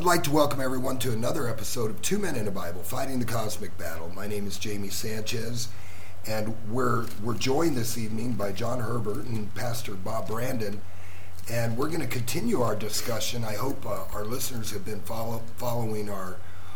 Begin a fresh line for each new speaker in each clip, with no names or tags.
I'd like to welcome everyone to another episode of Two Men in a Bible, Fighting the Cosmic Battle. My name is Jamie Sanchez, and we're joined this evening by John Herbert and Pastor Bob Brandon, and we're going to continue our discussion. I hope our listeners have been following our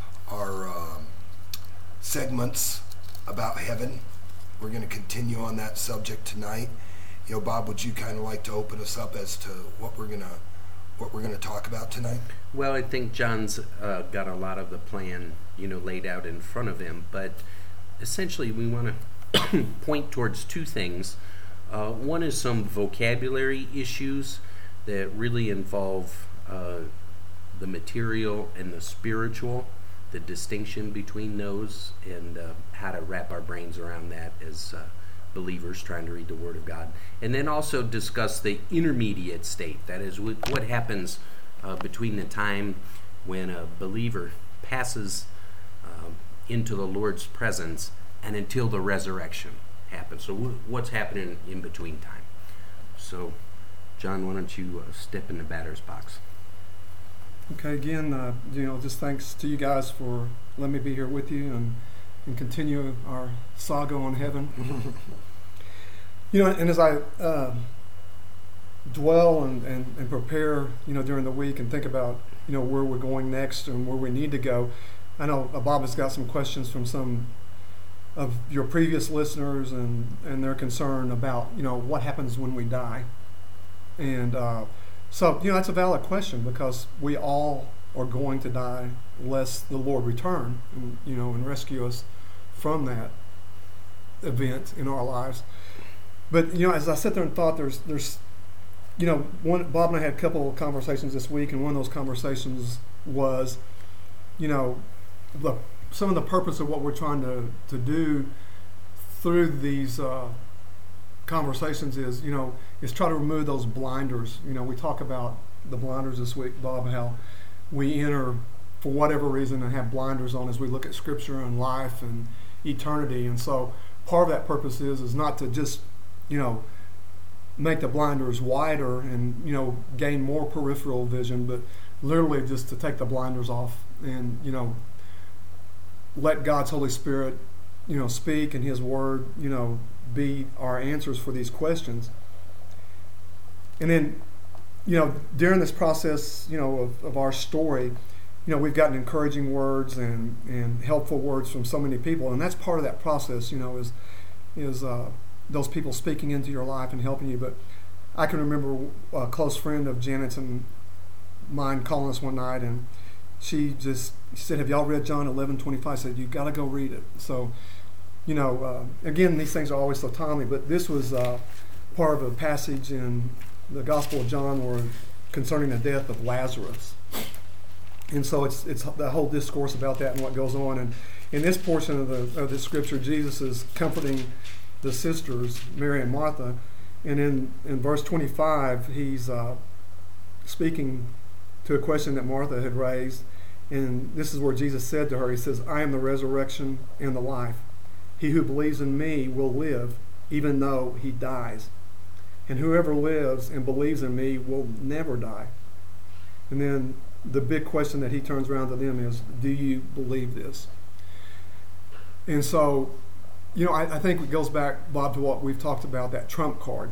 segments about heaven. We're going to continue on that subject tonight. You know, Bob, would you kind of like to open us up as to what we're going to talk about tonight?
Well, I think John's got a lot of the plan, laid out in front of him. But essentially, we want to point towards two things. One is some vocabulary issues that really involve the material and the spiritual, the distinction between those, and how to wrap our brains around that as believers trying to read the Word of God. And then also discuss the intermediate state, that is, what happens between the time when a believer passes into the Lord's presence and until the resurrection happens. So what's happening in between time? So, John, why don't you step in the batter's box?
Okay, again, just thanks to you guys for letting me be here with you and continue our saga on heaven. And as I dwell and prepare, during the week and think about, where we're going next and where we need to go, I know Bob has got some questions from some of your previous listeners and their concern about, what happens when we die. And so, that's a valid question because we all are going to die lest the Lord return and rescue us from that event in our lives. But, as I sat there and thought, there's Bob and I had a couple of conversations this week, and one of those conversations was, some of the purpose of what we're trying to do through these conversations is try to remove those blinders. We talk about the blinders this week, Bob, how we enter for whatever reason and have blinders on as we look at Scripture and life and eternity. And so part of that purpose is not to just make the blinders wider and, gain more peripheral vision, but literally just to take the blinders off and, let God's Holy Spirit, speak and His Word, be our answers for these questions. And then, during this process, of our story, we've gotten encouraging words and helpful words from so many people. And that's part of that process, is those people speaking into your life and helping you. But I can remember a close friend of Janet's and mine calling us one night, and she said, "Have y'all read John 11:25?" I said, "You got to go read it." So, again, these things are always so timely, but this was part of a passage in the Gospel of John where concerning the death of Lazarus. And so it's the whole discourse about that and what goes on. And in this portion of the scripture, Jesus is comforting the sisters, Mary and Martha, and in verse 25, he's speaking to a question that Martha had raised, and this is where Jesus said to her, he says, "I am the resurrection and the life. He who believes in me will live, even though he dies. And whoever lives and believes in me will never die." And then the big question that he turns around to them is, do you believe this? And so, I think it goes back, Bob, to what we've talked about, that trump card.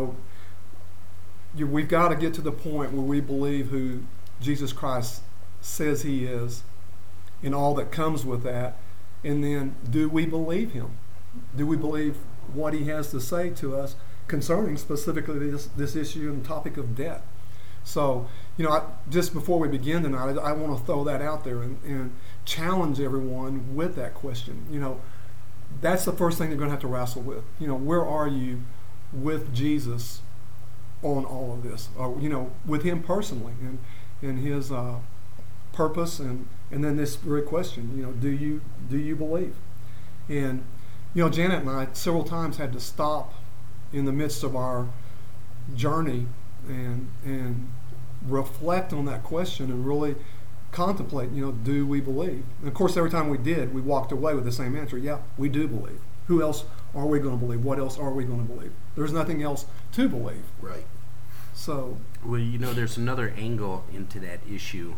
We've got to get to the point where we believe who Jesus Christ says He is and all that comes with that. And then, do we believe Him? Do we believe what He has to say to us concerning specifically this issue and topic of death? So, just before we begin tonight, I want to throw that out there and challenge everyone with that question. That's the first thing they're going to have to wrestle with. Where are you with Jesus on all of this? Or, with Him personally and His purpose and then this very question, do you believe? And, Janet and I several times had to stop in the midst of our journey and reflect on that question and really contemplate, do we believe? And of course, every time we did, we walked away with the same answer. Yeah, we do believe. Who else are we going to believe? What else are we going to believe? There's nothing else to believe.
Right.
So.
Well, there's another angle into that issue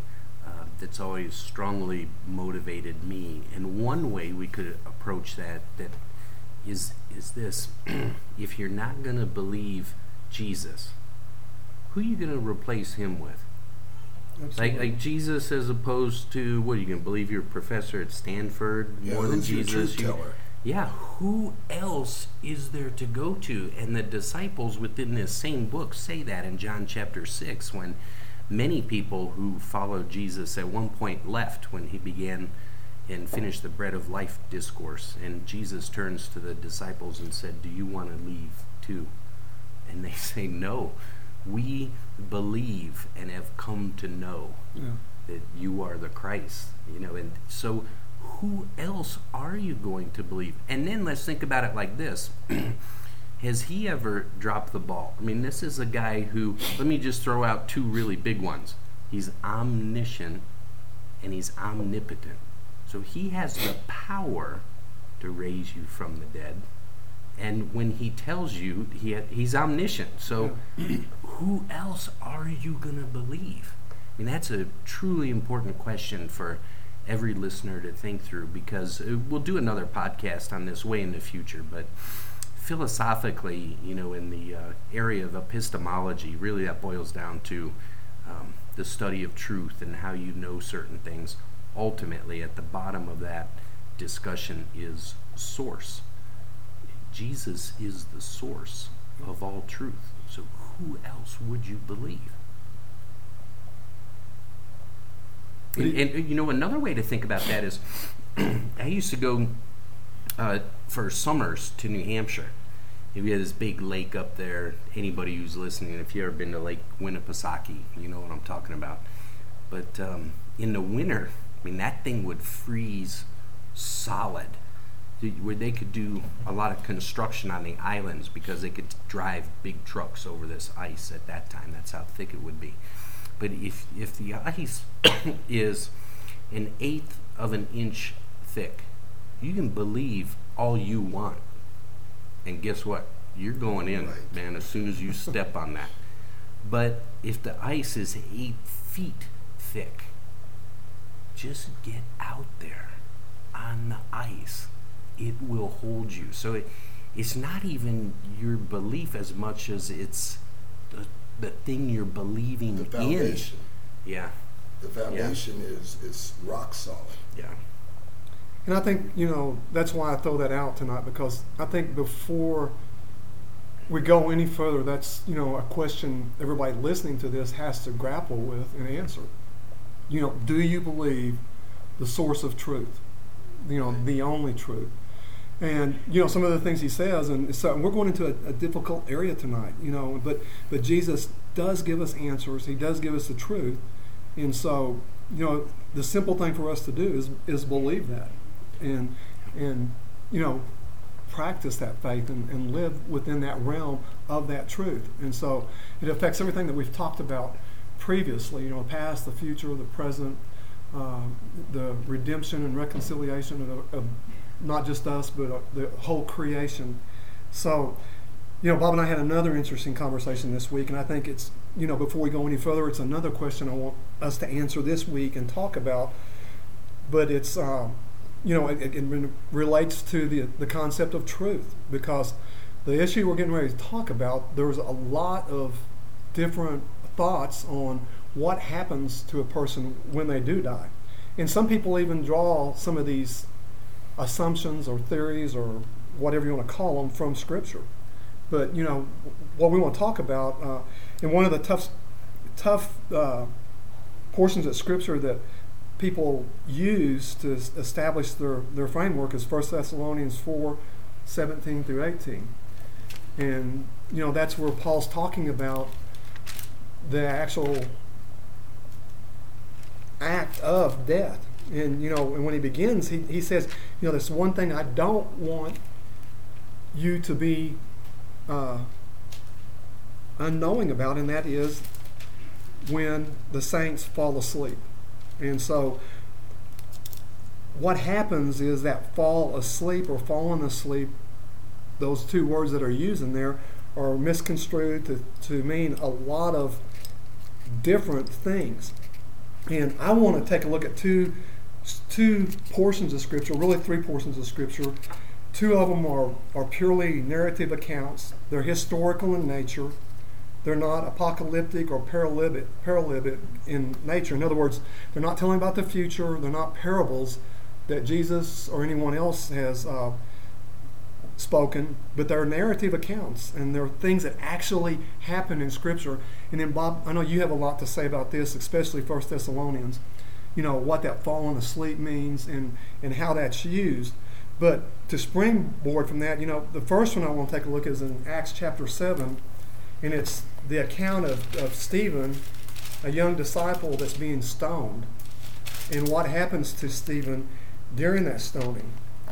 that's always strongly motivated me. And one way we could approach that is this: if you're not going to believe Jesus, who are you going to replace him with? Like Jesus, as opposed to, what, are you going to believe your professor at Stanford more than Jesus?
Your truth teller?
Yeah, who else is there to go to? And the disciples within this same book say that in John chapter 6, when many people who followed Jesus at one point left when he began and finished the bread of life discourse. And Jesus turns to the disciples and said, "Do you want to leave too?" And they say, "No, we believe and have come to know that you are the Christ." And so who else are you going to believe? And then let's think about it like this. Has he ever dropped the ball? I mean, this is a guy who, let me just throw out two really big ones. He's omniscient and he's omnipotent. So he has the power to raise you from the dead. And when he tells you, he's omniscient. So who else are you going to believe? I mean, that's a truly important question for every listener to think through, because we'll do another podcast on this way in the future. But philosophically, in the area of epistemology, really that boils down to the study of truth and how you know certain things. Ultimately, at the bottom of that discussion is source. Jesus is the source of all truth. So who else would you believe? And another way to think about that is, I used to go for summers to New Hampshire. We had this big lake up there. Anybody who's listening, if you've ever been to Lake Winnipesaukee, you know what I'm talking about. But in the winter, I mean, that thing would freeze solid, where they could do a lot of construction on the islands because they could drive big trucks over this ice at that time. That's how thick it would be. But if the ice is 1/8 of an inch thick, you can believe all you want. And guess what? You're going in,
right,
man, as soon as you step on that. But if the ice is 8 feet thick, just get out there on the ice. It will hold you. So it's not even your belief as much as it's the thing you're believing
the foundation.
in. Yeah.
The foundation is rock solid.
Yeah.
And I think, that's why I throw that out tonight, because I think before we go any further, that's, a question everybody listening to this has to grapple with and answer. Do you believe the source of truth? The only truth. And, some of the things he says, and so we're going into a difficult area tonight, but Jesus does give us answers. He does give us the truth. And so, the simple thing for us to do is believe that and practice that faith and live within that realm of that truth. And so it affects everything that we've talked about previously, the past, the future, the present, the redemption and reconciliation of not just us, but the whole creation. So, Bob and I had another interesting conversation this week, and I think it's, before we go any further, it's another question I want us to answer this week and talk about. But it's, it relates to the concept of truth, because the issue we're getting ready to talk about, there's a lot of different thoughts on what happens to a person when they do die. And some people even draw some of these assumptions or theories or whatever you want to call them from Scripture. But, what we want to talk about, and one of the tough portions of Scripture that people use to establish their framework is 1 Thessalonians 4:17 through 18. And, that's where Paul's talking about the actual act of death. And, and when he begins, he says, there's one thing I don't want you to be unknowing about, and that is when the saints fall asleep. And so what happens is that fall asleep or fallen asleep, those two words that are used in there are misconstrued to mean a lot of different things. And I want to take a look at two portions of Scripture, really three portions of Scripture. Two of them are purely narrative accounts. They're historical in nature. They're not apocalyptic or paralytic in nature. In other words, they're not telling about the future. They're not parables that Jesus or anyone else has spoken, but they're narrative accounts, and they're things that actually happen in Scripture. And then, Bob, I know you have a lot to say about this, especially 1 Thessalonians, what that falling asleep means and how that's used. But to springboard from that, the first one I want to take a look at is in Acts chapter 7, and it's the account of Stephen, a young disciple that's being stoned, and what happens to Stephen during that stoning.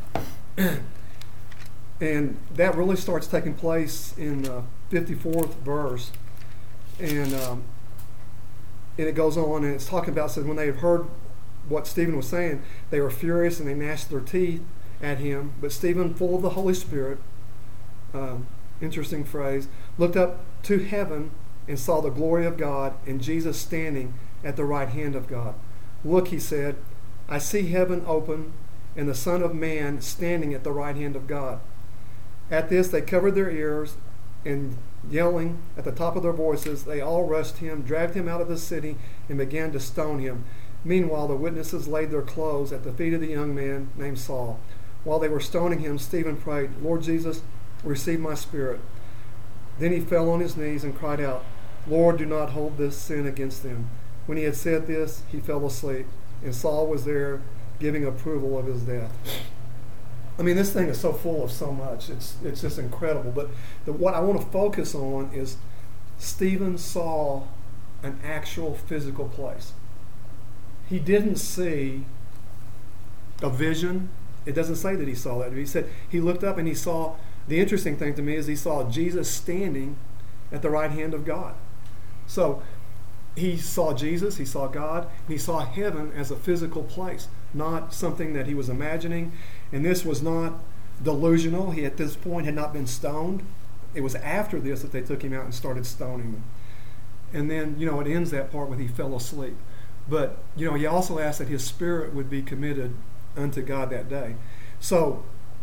And that really starts taking place in the 54th verse. And it goes on, and it's talking about, says, when they had heard what Stephen was saying, they were furious and they gnashed their teeth at him. But Stephen, full of the Holy Spirit, interesting phrase, looked up to heaven and saw the glory of God and Jesus standing at the right hand of God. Look, he said, I see heaven open and the Son of Man standing at the right hand of God. At this they covered their ears, and yelling at the top of their voices, they all rushed him, dragged him out of the city, and began to stone him. Meanwhile the witnesses laid their clothes at the feet of the young man named Saul. While they were stoning him, Stephen prayed, Lord Jesus, receive my spirit. Then he fell on his knees and cried out, Lord, do not hold this sin against them. When he had said this, he fell asleep, and Saul was there giving approval of his death. I mean, this thing is so full of so much. It's just incredible. But what I want to focus on is Stephen saw an actual physical place. He didn't see a vision. It doesn't say that he saw that. He said he looked up and he saw, the interesting thing to me is he saw Jesus standing at the right hand of God. So he saw Jesus, he saw God, and he saw heaven as a physical place, not something that he was imagining. And this was not delusional. He, at this point, had not been stoned. It was after this that they took him out and started stoning him. And then, it ends that part with he fell asleep. But, he also asked that his spirit would be committed unto God that day. So,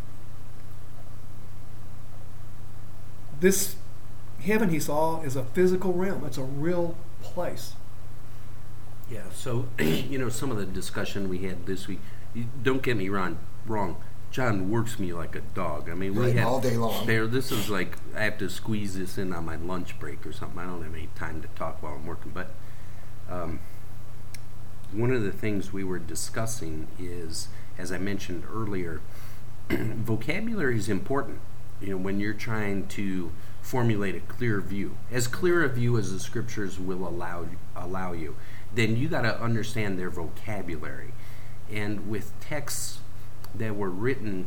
this heaven he saw is a physical realm. It's a real place.
Yeah, so, some of the discussion we had this week, don't get me wrong, John works me like a dog. I mean, we have
all day long.
This is like, I have to squeeze this in on my lunch break or something. I don't have any time to talk while I'm working. But one of the things we were discussing is, as I mentioned earlier, vocabulary is important. When you're trying to formulate a clear view, as clear a view as the scriptures will allow you, then you got to understand their vocabulary. And with texts that were written,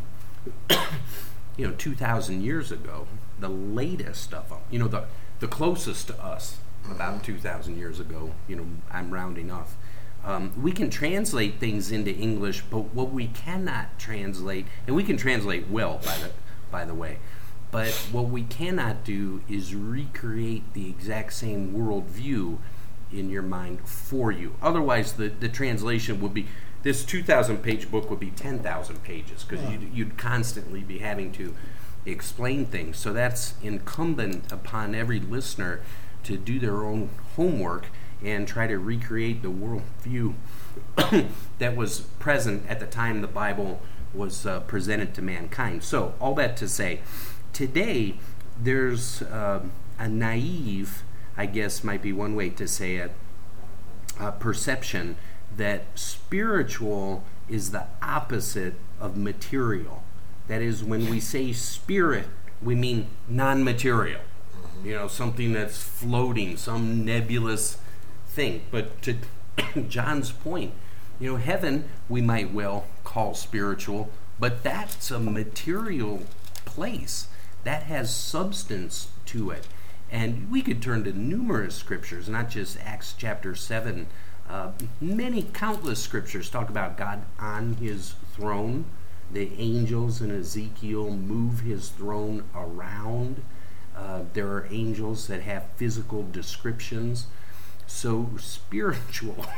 2,000 years ago, the latest of them, the closest to us, about 2,000 years ago, I'm rounding off. We can translate things into English, but what we cannot translate, and we can translate well, by the way, but what we cannot do is recreate the exact same worldview in your mind for you. Otherwise, the translation would be, this 2,000-page book would be 10,000 pages, because you'd constantly be having to explain things. So that's incumbent upon every listener to do their own homework and try to recreate the worldview that was present at the time the Bible was presented to mankind. So all that to say, today there's a naive, I guess might be one way to say it, perception that spiritual is the opposite of material. That is, when we say spirit, we mean non-material. Something that's floating, some nebulous thing. But to John's point, heaven we might well call spiritual, but that's a material place that has substance to it. And we could turn to numerous scriptures, not just Acts chapter 7. Many countless scriptures talk about God on his throne. The angels in Ezekiel move his throne around. There are angels that have physical descriptions. So spiritual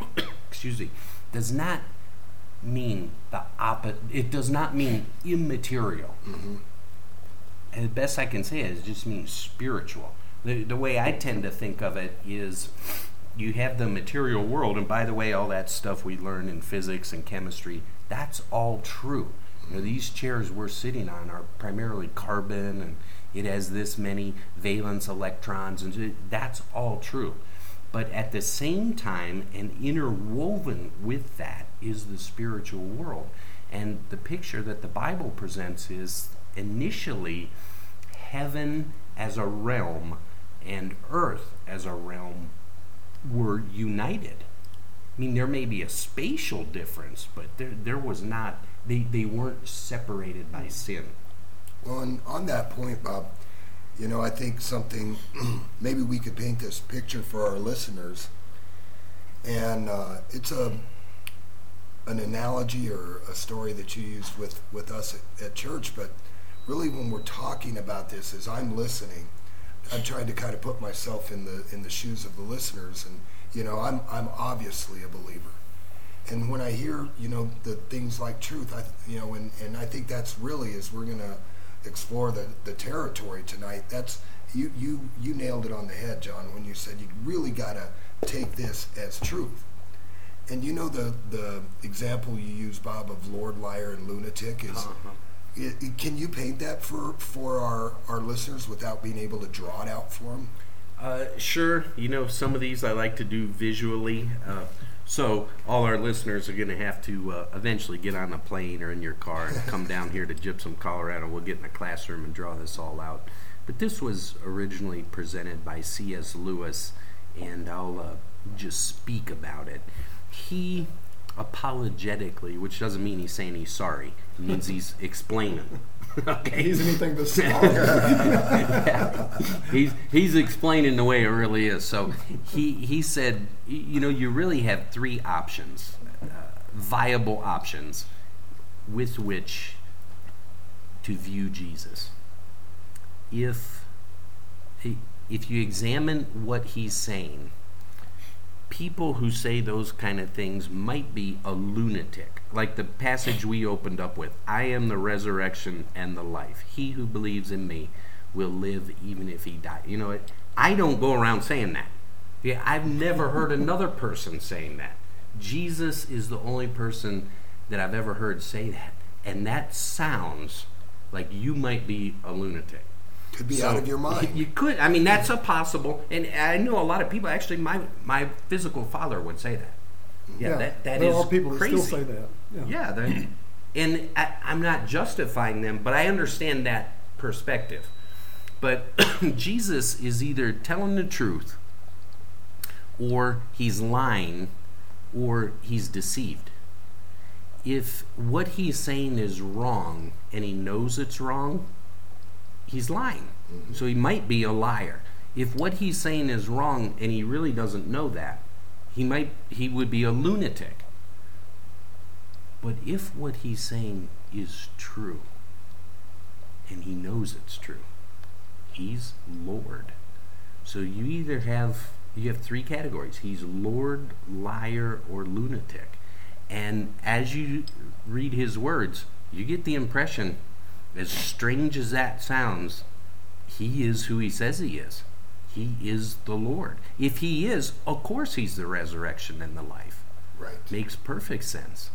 does not mean the opposite. It does not mean immaterial.
Mm-hmm.
And the best I can say is it just means spiritual. The way I tend to think of it is you have the material world, and by the way, all that stuff we learn in physics and chemistry, that's all true. You know, these chairs we're sitting on are primarily carbon, and it has this many valence electrons, and that's all true. But at the same time, and interwoven with that, is the spiritual world. And the picture that the Bible presents is initially heaven as a realm and earth as a realm were united. I mean, there may be a spatial difference, but there was not, they weren't separated by sin.
Well, and on that point, Bob, you know, I think something, maybe we could paint this picture for our listeners, and it's an analogy or a story that you used with us at church, but really when we're talking about this, as I'm listening, I'm trying to kind of put myself in the shoes of the listeners, and you know, I'm obviously a believer, and when I hear, you know, the things like truth, and I think that's really, as we're gonna explore the territory tonight, that's you nailed it on the head, John, when you said you really gotta take this as truth. And you know the example you use, Bob, of Lord, Liar, and Lunatic is. Can you paint that for our listeners without being able to draw it out for them?
Sure. You know, some of these I like to do visually. So all our listeners are going to have to eventually get on a plane or in your car and come down here to Gypsum, Colorado. We'll get in a classroom and draw this all out. But this was originally presented by C.S. Lewis, and I'll just speak about it. He apologetically, which doesn't mean he's saying he's sorry. It means he's explaining. Okay.
He's anything but sorry.
Yeah. He's explaining the way it really is. So he said, you know, you really have three options, viable options, with which to view Jesus. If you examine what he's saying, people who say those kind of things might be a lunatic. Like the passage we opened up with, I am the resurrection and the life. He who believes in me will live even if he dies. You know, I don't go around saying that. Yeah, I've never heard another person saying that. Jesus is the only person that I've ever heard say that. And that sounds like you might be a lunatic.
Could be out of your mind.
You could. I mean, that's a possible. And I know a lot of people. Actually, my physical father would say that. Yeah, that
there
is
are people
crazy.
that still say that.
Yeah, and I'm not justifying them, but I understand that perspective. But Jesus is either telling the truth, or he's lying, or he's deceived. If what he's saying is wrong, and he knows it's wrong, he's lying. Mm-hmm. So he might be a liar. If what he's saying is wrong and he really doesn't know that, he would be a lunatic. But if what he's saying is true and he knows it's true, he's Lord. So you have three categories. He's Lord, liar, or lunatic. And as you read his words, you get the impression, as strange as that sounds, he is who he says he is. He is the Lord. If he is, of course he's the resurrection and the life.
Right.
Makes perfect sense.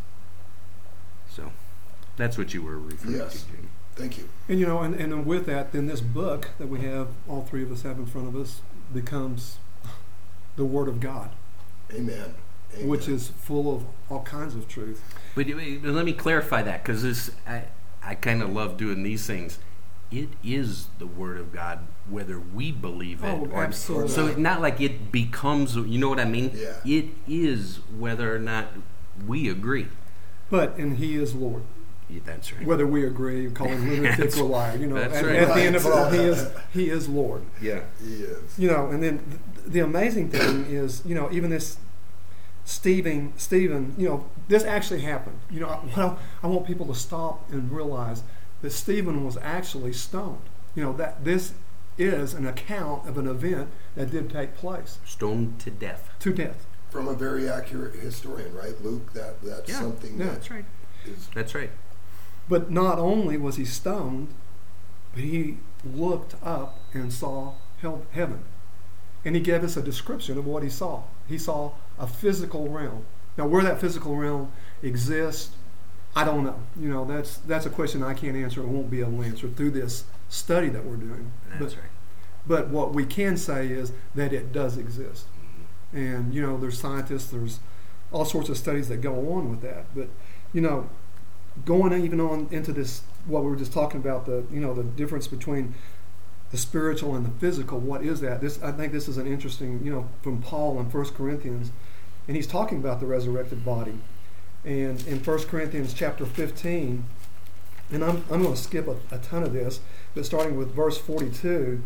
So that's what you were referring to, Jamie.
Thank you.
And you know, and with that, then this book that we have, all three of us have in front of us, becomes the Word of God.
Amen. Amen.
Which is full of all kinds of truth.
But let me clarify that, because I kind of love doing these things. It is the Word of God, whether we believe it or
absolutely.
So it's not like it becomes, you know what I mean?
Yeah.
It is whether or not we agree.
And he is Lord.
Yeah, that's right.
Whether we agree, call him lunatic or liar, you know,
That's
at
right.
the end of it all, he is Lord.
Yeah.
He is.
You know, and then the amazing thing is, you know, even this Stephen, you know, this actually happened. You know, I want people to stop and realize that Stephen was actually stoned. You know, that this is an account of an event that did take place.
Stoned to death.
To death.
from a very accurate historian, right, Luke? That's
Yeah.
something
Yeah.
that
That's right.
is
That's right.
But not only was he stoned, but he looked up and saw heaven. And he gave us a description of what he saw. He saw a physical realm. Now, where that physical realm exists, I don't know. You know, that's a question I can't answer and won't be able to answer through this study that we're doing.
That's right.
But what we can say is that it does exist. And, you know, there's scientists, there's all sorts of studies that go on with that. But, you know, going even on into this, what we were just talking about, the difference between the spiritual and the physical, what is that? I think this is an interesting, from Paul in 1 Corinthians, and he's talking about the resurrected body. And in 1 Corinthians chapter 15, and I'm going to skip a ton of this, but starting with verse 42,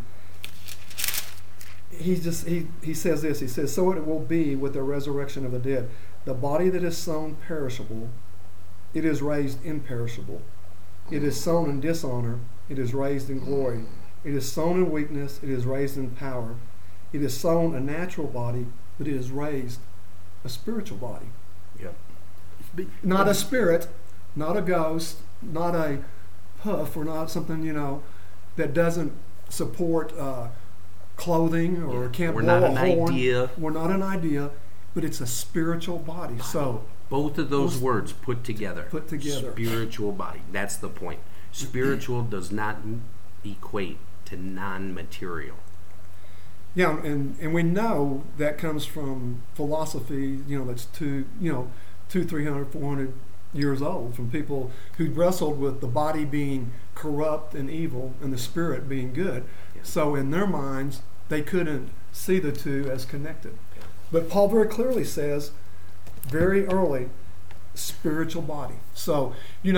he says this. He says, "So it will be with the resurrection of the dead. The body that is sown perishable, it is raised imperishable. It is sown in dishonor, it is raised in glory. It is sown in weakness, it is raised in power. It is sown a natural body, but it is raised a spiritual body."
Yep.
Not a spirit, not a ghost, not a puff, or not something, that doesn't support clothing or can't
We're
blow
not
a
an
horn.
idea.
We're not an idea, but it's a spiritual body. So
Both of those words put together.
Put together.
Spiritual body. That's the point. Spiritual does not equate to non-material.
yeah, and we know that comes from philosophy, that's 300, 400 years old, from people who wrestled with the body being corrupt and evil and the spirit being good.
Yeah.
So in their minds, they couldn't see the two as connected. But Paul very clearly says, very early, spiritual body. So,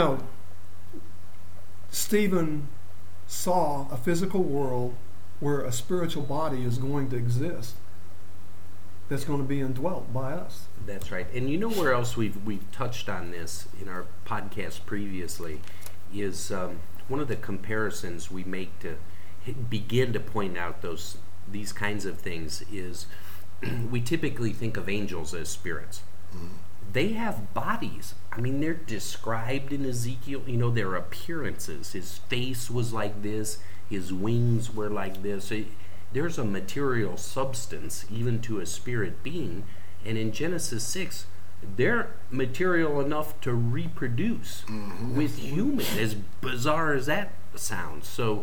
Stephen saw a physical world where a spiritual body is going to exist that's going to be indwelt by us.
That's right. And you know where else we've touched on this in our podcast previously is one of the comparisons we make to begin to point out these kinds of things is we typically think of angels as spirits. They have bodies. I mean, they're described in Ezekiel, their appearances. His face was like this, his wings were like this. There's a material substance even to a spirit being. And in Genesis 6, they're material enough to reproduce with humans, as bizarre as that sounds. So,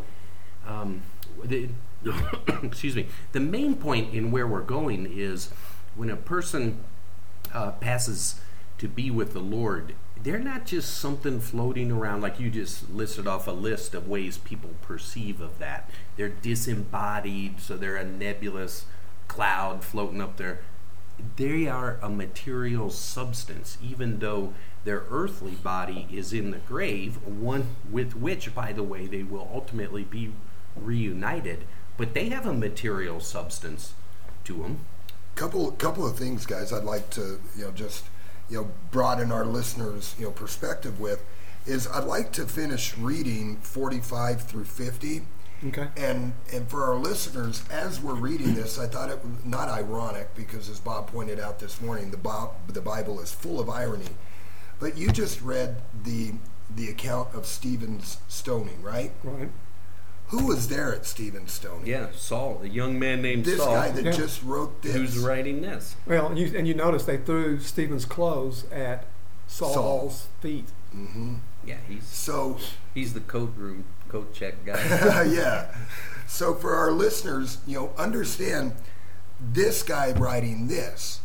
excuse me, the main point in where we're going is when a person passes to be with the Lord, they're not just something floating around like you just listed off a list of ways people perceive of that. They're disembodied, so they're a nebulous cloud floating up there. They are a material substance, even though their earthly body is in the grave, one with which, by the way, they will ultimately be reunited. But they have a material substance to them.
Couple of things, guys. I'd like to just broaden our listeners perspective with is I'd like to finish reading 45 through 50.
Okay.
And for our listeners, as we're reading this, I thought it was not ironic because, as Bob pointed out this morning, the Bible is full of irony. But you just read the account of Stephen's stoning, right?
Right.
Who was there at Stephen's stoning?
Yeah, Saul, a young man named
This
Saul.
guy that just wrote this.
Who's writing this?
Well, you notice they threw Stephen's clothes at Saul's feet.
Mm-hmm.
Yeah, he's the coat check guy.
Yeah. So for our listeners, understand this guy writing this.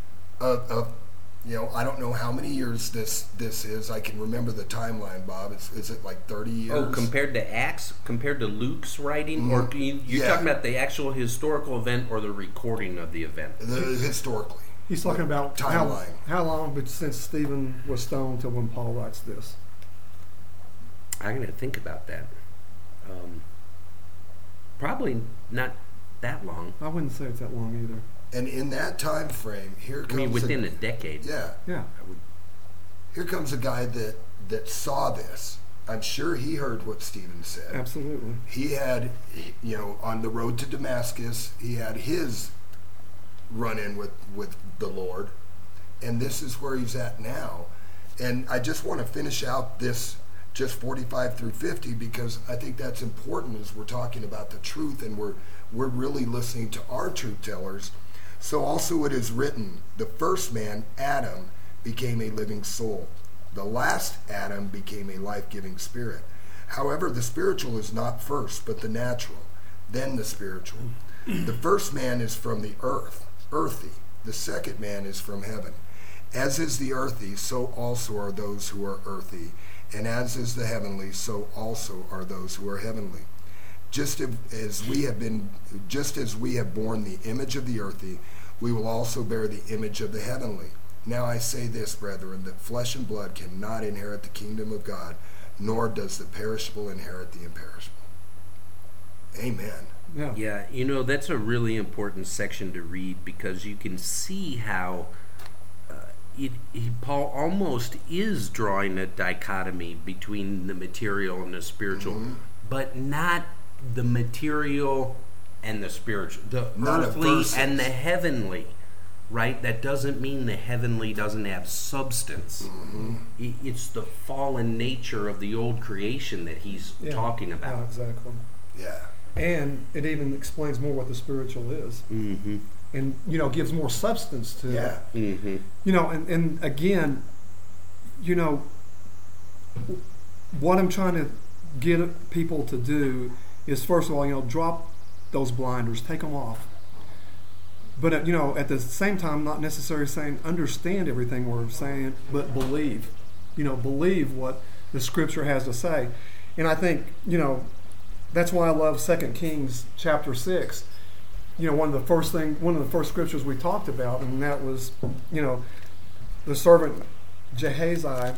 I don't know how many years this is. I can remember the timeline, Bob. Is it like 30 years?
Oh, compared to Luke's writing, or you're talking about the actual historical event or the recording of the event?
Historically.
He's talking about
timeline.
How long since Stephen was stoned till when Paul writes this?
I'm going to think about that. Probably not that long.
I wouldn't say it's that long either.
And in that time frame, here comes
within a decade.
Yeah.
Yeah.
Here comes a guy that saw this. I'm sure he heard what Stephen said.
Absolutely.
He had, on the road to Damascus, he had his run in with the Lord, and this is where he's at now. And I just want to finish out this just 45 through 50 because I think that's important as we're talking about the truth and we're really listening to our truth tellers. So also it is written, the first man, Adam, became a living soul. The last Adam became a life-giving spirit. However, the spiritual is not first, but the natural, then the spiritual. The first man is from the earth, earthy. The second man is from heaven. As is the earthy, so also are those who are earthy. And as is the heavenly, so also are those who are heavenly. Just as we have borne the image of the earthy, we will also bear the image of the heavenly. Now I say this, brethren, that flesh and blood cannot inherit the kingdom of God, nor does the perishable inherit the imperishable. Amen.
Yeah.
Yeah, that's a really important section to read because you can see how Paul almost is drawing a dichotomy between the material and the spiritual, but not the material and the spiritual, the earthly and the heavenly, right? That doesn't mean the heavenly doesn't have substance. It's the fallen nature of the old creation that he's talking about.
Yeah, exactly.
Yeah.
And it even explains more what the spiritual is.
Mm-hmm.
And, gives more substance to it.
Mm-hmm.
And again, what I'm trying to get people to do is, first of all, drop those blinders, take them off. But, at the same time, not necessarily saying understand everything we're saying, but believe. Believe what the Scripture has to say. And I think, that's why I love 2 Kings chapter 6. One of the first scriptures we talked about, and that was, the servant Gehazi,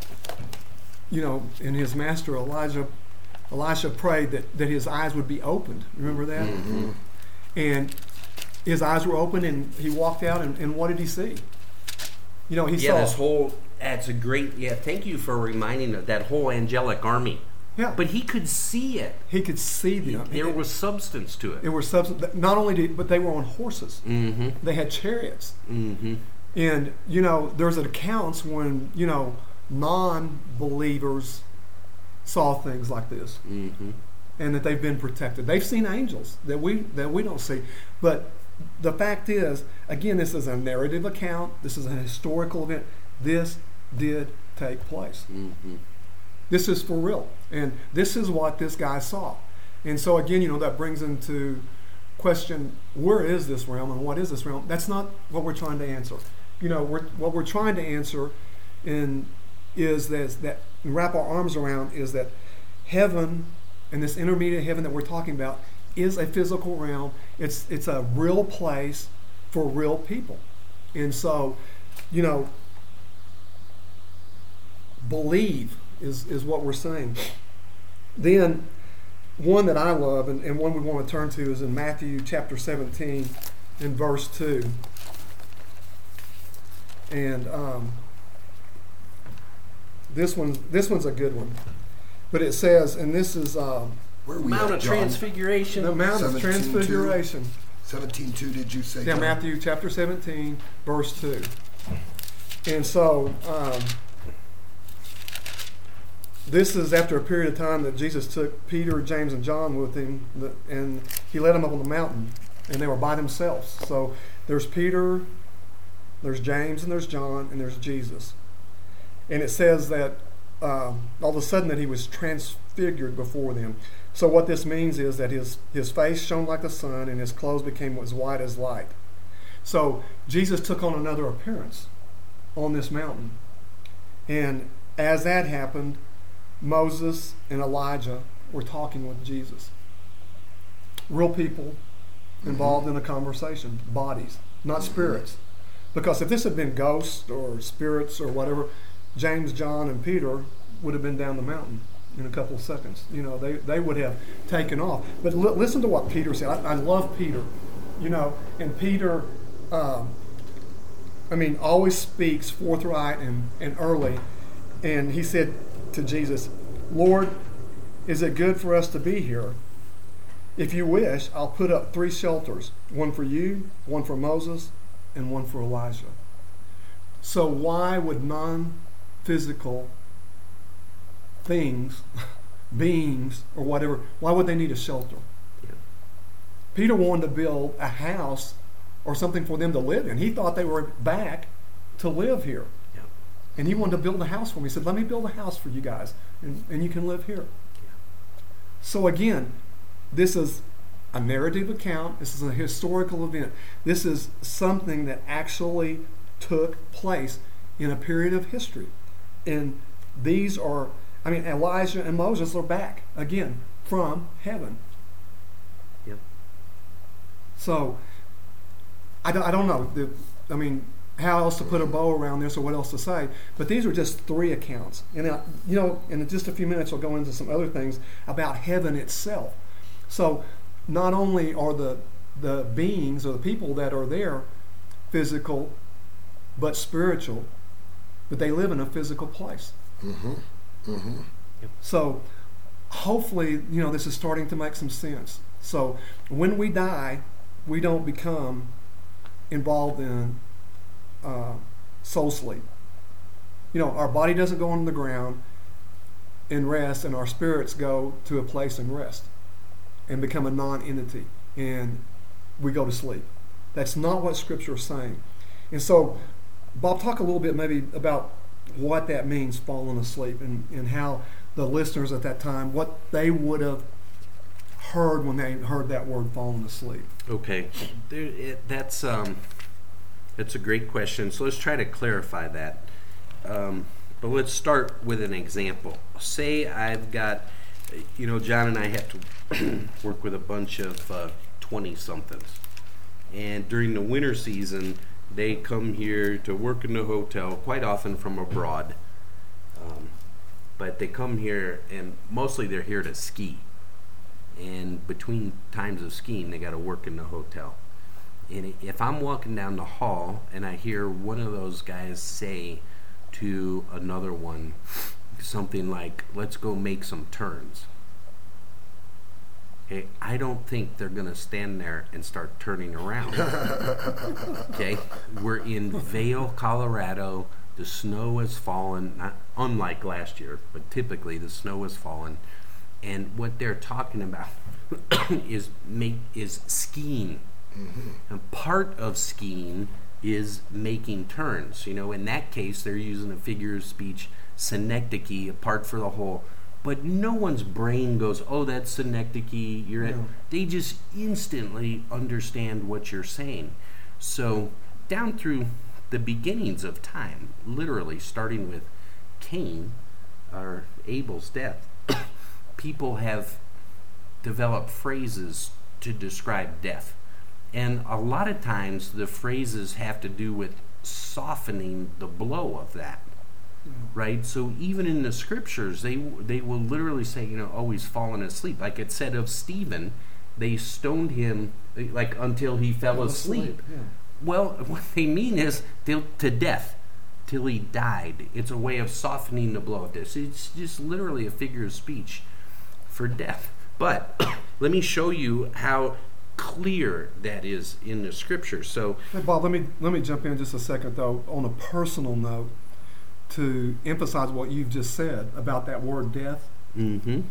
and his master Elisha prayed that his eyes would be opened. Remember that?
Mm-hmm.
And his eyes were open, and he walked out, and what did he see? He saw
this whole. That's a great. Yeah, thank you for reminding of that whole angelic army.
Yeah,
but he could see it.
He could see them.
There was substance to it.
There was substance. Not only but they were on horses.
Mm-hmm.
They had chariots.
Mm-hmm.
And there's accounts when non-believers saw things like this,
mm-hmm.
and that they've been protected. They've seen angels that we don't see. But the fact is, again, this is a narrative account. This is a historical event. This did take place.
Mm-hmm.
This is for real. And this is what this guy saw. And so again, that brings into question, where is this realm and what is this realm? That's not what we're trying to answer. What we're trying to answer is that wrap our arms around is that heaven and this intermediate heaven that we're talking about is a physical realm. It's a real place for real people. And so, believe is what we're saying. Then one that I love and one we want to turn to is in Matthew chapter 17 and verse 2. And this one's a good one. But it says, and this is
Mount of Transfiguration.
The Mount of Transfiguration.
17:2 did you say?
Yeah, John? Matthew chapter 17, verse 2. And so this is after a period of time that Jesus took Peter, James, and John with him, and he led them up on the mountain, and they were by themselves. So there's Peter, there's James, and there's John, and there's Jesus. And it says that all of a sudden that he was transfigured before them. So what this means is that his face shone like the sun, and his clothes became as white as light. So Jesus took on another appearance on this mountain. And as that happened, Moses and Elijah were talking with Jesus. Real people involved in a conversation, bodies, not spirits. Because if this had been ghosts or spirits or whatever, James, John, and Peter would have been down the mountain in a couple of seconds. They would have taken off. But listen to what Peter said. I love Peter. And Peter, always speaks forthright and early. And he said to Jesus, "Lord, is it good for us to be here? if you wish, I'll put up 3 shelters, one for you, one for Moses, and one for Elijah. So why would non-physical things, beings, or whatever, why would they need a shelter?
Yeah.
Peter wanted to build a house or something for them to live in. He thought they were back to live here.
Yeah.
And he wanted to build a house for them. He said, let me build a house for you guys, and you can live here.
Yeah.
So again, this is a narrative account. This is a historical event. This is something that actually took place in a period of history. And these are, I mean, Elijah and Moses are back again from heaven.
Yep.
So, I don't know. I mean, how else to put a bow around this or what else to say. But these are just 3 accounts. And, in just a few minutes, I'll go into some other things about heaven itself. So, not only are the beings or the people that are there physical, but spiritual, but they live in a physical place.
Mm-hmm. Mm-hmm.
Yep.
So, hopefully, this is starting to make some sense. So, when we die, we don't become involved in soul sleep. Our body doesn't go on the ground and rest, and our spirits go to a place and rest and become a non-entity, and we go to sleep. That's not what Scripture is saying. And so, Bob, talk a little bit maybe about what that means, falling asleep, and how the listeners at that time, what they would have heard when they heard that word falling asleep.
Okay, that's a great question. So let's try to clarify that. But let's start with an example. Say I've got, John and I have to work with a bunch of 20-somethings. And during the winter season, they come here to work in the hotel, quite often from abroad. But they come here, and mostly they're here to ski. And between times of skiing, they got to work in the hotel. And if I'm walking down the hall and I hear one of those guys say to another one something like, let's go make some turns. Okay, I don't think they're going to stand there and start turning around. Okay, we're in Vail, Colorado. The snow has fallen, not unlike last year, but typically the snow has fallen. And what they're talking about is skiing. Mm-hmm. And part of skiing is making turns. In that case, they're using a figure of speech, synecdoche, a part for the whole. But no one's brain goes, oh, that's synecdoche. They just instantly understand what you're saying. So down through the beginnings of time, literally starting with Cain, or Abel's death, people have developed phrases to describe death. And a lot of times the phrases have to do with softening the blow of that. Right? So even in the scriptures, they will literally say, oh, he's fallen asleep. Like it said of Stephen, they stoned him until he fell asleep.
Yeah.
Well, what they mean is to death, till he died. It's a way of softening the blow of death. So it's just literally a figure of speech for death. But let me show you how clear that is in the scripture. So,
hey, Bob, let me jump in just a second though, on a personal note, to emphasize what you've just said about that word death.
Mm-hmm.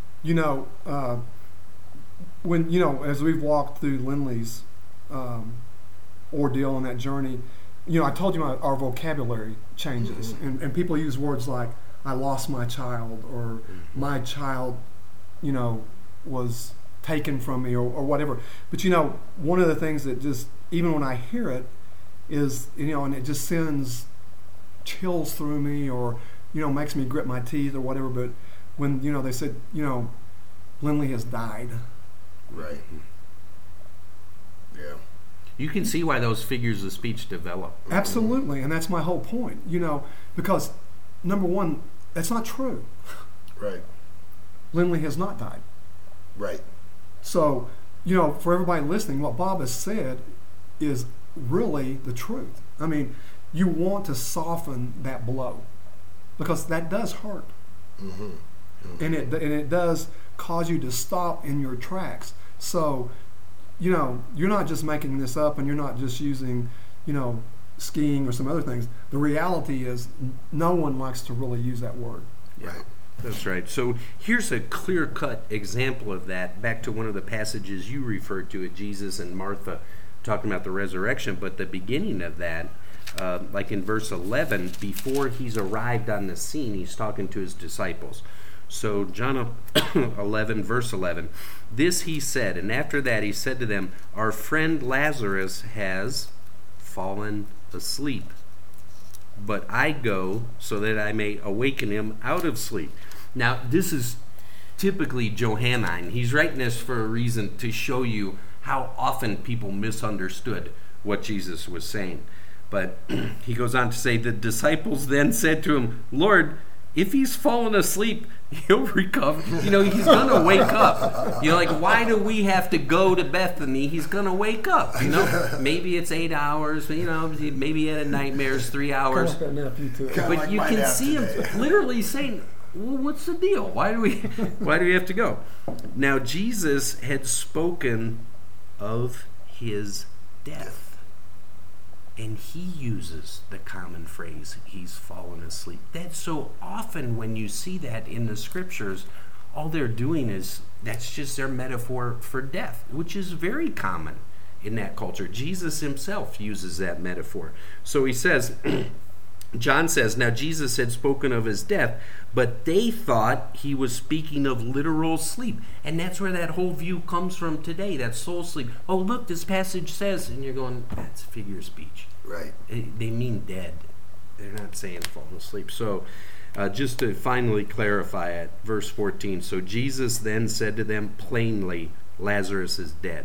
When as we've walked through Lindley's ordeal on that journey, I told you our vocabulary changes, mm-hmm. and people use words like "I lost my child" or mm-hmm. "my child," was taken from me, or whatever. But one of the things that just, even when I hear it, is and it just sends chills through me, or makes me grit my teeth or whatever. But when they said Lindley has died,
right? Yeah,
you can see why those figures of speech develop.
Absolutely, and that's my whole point. Because number one, that's not true.
Right.
Lindley has not died.
Right.
So for everybody listening, what Bob has said is really the truth. I mean, you want to soften that blow because that does hurt. Mm-hmm. Mm-hmm. And it does cause you to stop in your tracks. So, you're not just making this up, and you're not just using, skiing or some other things. The reality is no one likes to really use that word.
Right.
That's right. So here's a clear-cut example of that. Back to one of the passages you referred to at Jesus and Martha talking about the resurrection, but the beginning of that, like in verse 11, before he's arrived on the scene, he's talking to his disciples. So John 11, verse 11, this he said, and after that he said to them, our friend Lazarus has fallen asleep, but I go so that I may awaken him out of sleep. Now, this is typically Johannine. He's writing this for a reason, to show you how often people misunderstood what Jesus was saying. But he goes on to say, the disciples then said to him, Lord, if he's fallen asleep, he'll recover. He's going to wake up. Like, why do we have to go to Bethany? He's going to wake up. Maybe it's 8 hours. Maybe he had nightmares 3 hours.
Kind of like that nap you took.
But you can see him literally saying, well, what's the deal? Why do we have to go? Now, Jesus had spoken of his death. And he uses the common phrase, he's fallen asleep. That's so often when you see that in the scriptures, all they're doing is, that's just their metaphor for death, which is very common in that culture. Jesus himself uses that metaphor. So he says, John says, now Jesus had spoken of his death, but they thought he was speaking of literal sleep. And that's where that whole view comes from today, that soul sleep. Oh, look, this passage says, and you're going, that's figure of speech.
Right.
They mean dead. They're not saying falling asleep. So just to finally clarify it, verse 14, so Jesus then said to them plainly, Lazarus is dead.